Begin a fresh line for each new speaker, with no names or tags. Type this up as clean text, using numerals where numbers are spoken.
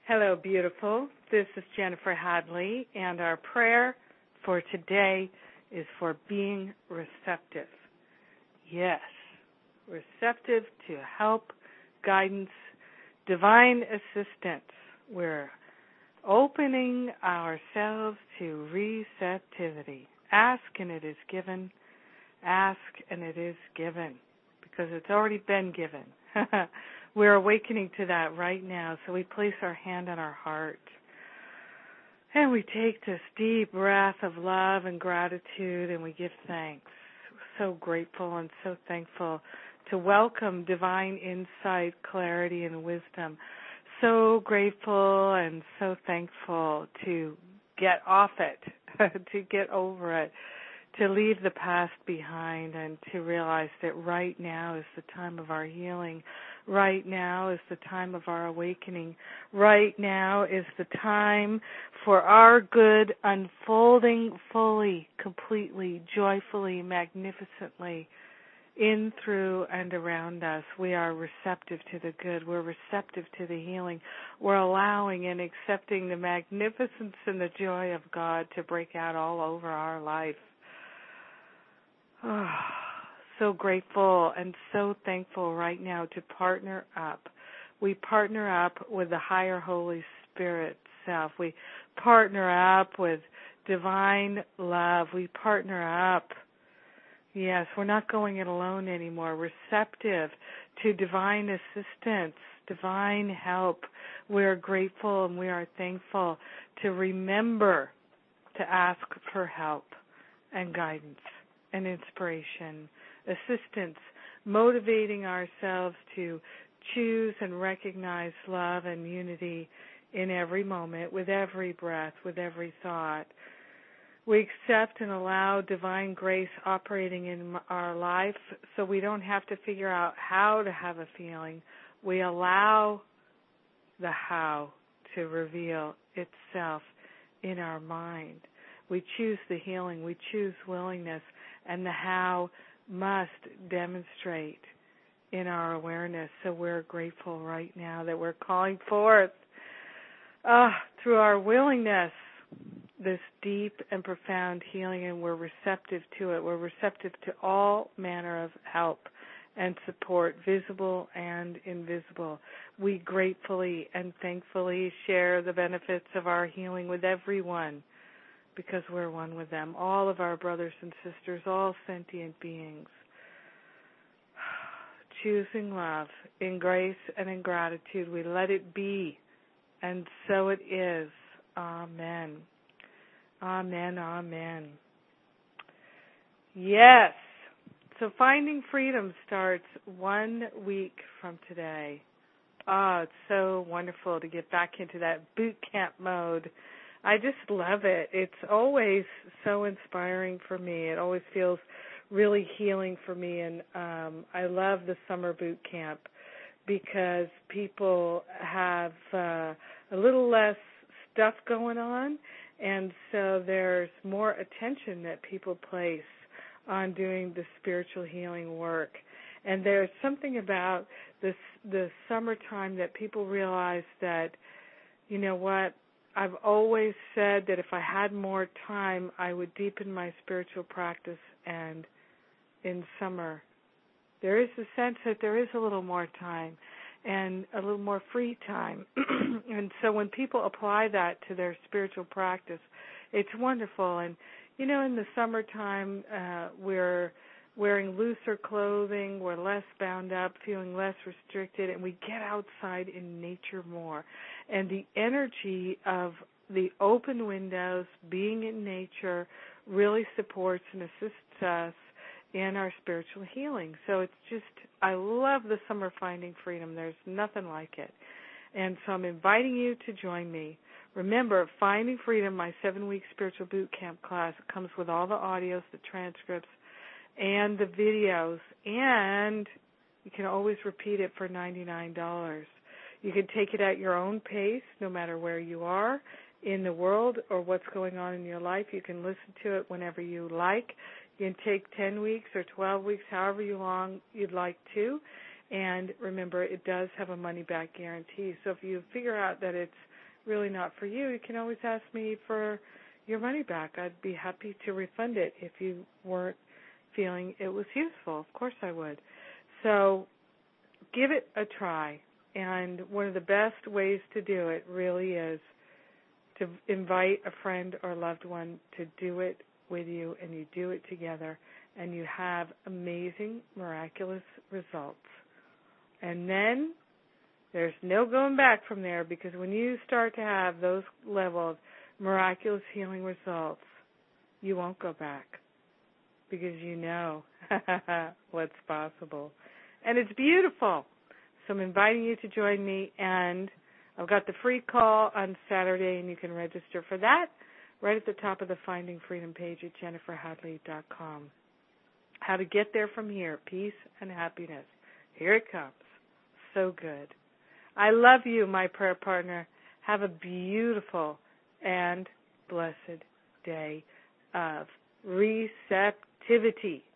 Hello, beautiful. This is Jennifer Hadley, and our prayer for today is for being receptive. Yes, receptive to help, guidance, divine assistance. We're opening ourselves to receptivity. Ask and it is given. Ask and it is given, because it's already been given. We're awakening to that right now, so we place our hand on our heart. And we take this deep breath of love and gratitude, and we give thanks. We're so grateful and so thankful to welcome divine insight, clarity, and wisdom. So grateful and so thankful to get off it, to get over it, to leave the past behind, and to realize that right now is the time of our healing. Right now is the time of our awakening. Right now is the time for our good unfolding fully, completely, joyfully, magnificently, in, through, and around us. We are receptive to the good. We're receptive to the healing. We're allowing and accepting the magnificence and the joy of God to break out all over our life. Oh, so grateful and so thankful right now to partner up. We partner up with the higher Holy Spirit self. We partner up with divine love. We partner up. Yes, we're not going it alone anymore. Receptive to divine assistance, divine help. We are grateful and we are thankful to remember to ask for help and guidance and inspiration, assistance, motivating ourselves to choose and recognize love and unity in every moment, with every breath, with every thought. We accept and allow divine grace operating in our life so we don't have to figure out how to have a feeling. We allow the how to reveal itself in our mind. We choose the healing, we choose willingness, and the how must demonstrate in our awareness. So we're grateful right now that we're calling forth through our willingness this deep and profound healing, and we're receptive to it. We're receptive to all manner of help and support, visible and invisible. We gratefully and thankfully share the benefits of our healing with everyone, because we're one with them, all of our brothers and sisters, all sentient beings. Choosing love in grace and in gratitude, we let it be, and so it is. Amen. Amen, amen. Yes. So Finding Freedom starts 1 week from today. It's so wonderful to get back into that boot camp mode. I just love it. It's always so inspiring for me. It always feels really healing for me, and I love the summer boot camp because people have a little less stuff going on, and so there's more attention that people place on doing the spiritual healing work. And there's something about the summertime that people realize that, you know what, I've always said that if I had more time, I would deepen my spiritual practice, and in summer, there is a sense that there is a little more time and a little more free time. And so when people apply that to their spiritual practice, it's wonderful. And, you know, in the summertime, we're wearing looser clothing, we're less bound up, feeling less restricted, and we get outside in nature more. And the energy of the open windows, being in nature, really supports and assists us in our spiritual healing. So it's just, I love the summer Finding Freedom. There's nothing like it. And so I'm inviting you to join me. Remember, Finding Freedom, my 7-week spiritual boot camp class, comes with all the audios, the transcripts, and the videos, and you can always repeat it for $99. You can take it at your own pace, no matter where you are in the world or what's going on in your life. You can listen to it whenever you like. You can take 10 weeks or 12 weeks, however long you'd like to, And remember, it does have a money-back guarantee. So if you figure out that it's really not for you, you can always ask me for your money back. I'd be happy to refund it if you weren't feeling it was useful. Of course I would. So give it a try. And one of the best ways to do it really is to invite a friend or loved one to do it with you, and you do it together, and you have amazing, miraculous results. And then there's no going back from there, because when you start to have those level of miraculous healing results, you won't go back, because you know what's possible. And it's beautiful. So I'm inviting you to join me, and I've got the free call on Saturday, and you can register for that right at the top of the Finding Freedom page at jenniferhadley.com. How to get there from here, peace and happiness. Here it comes. So good. I love you, my prayer partner. Have a beautiful and blessed day of receptivity.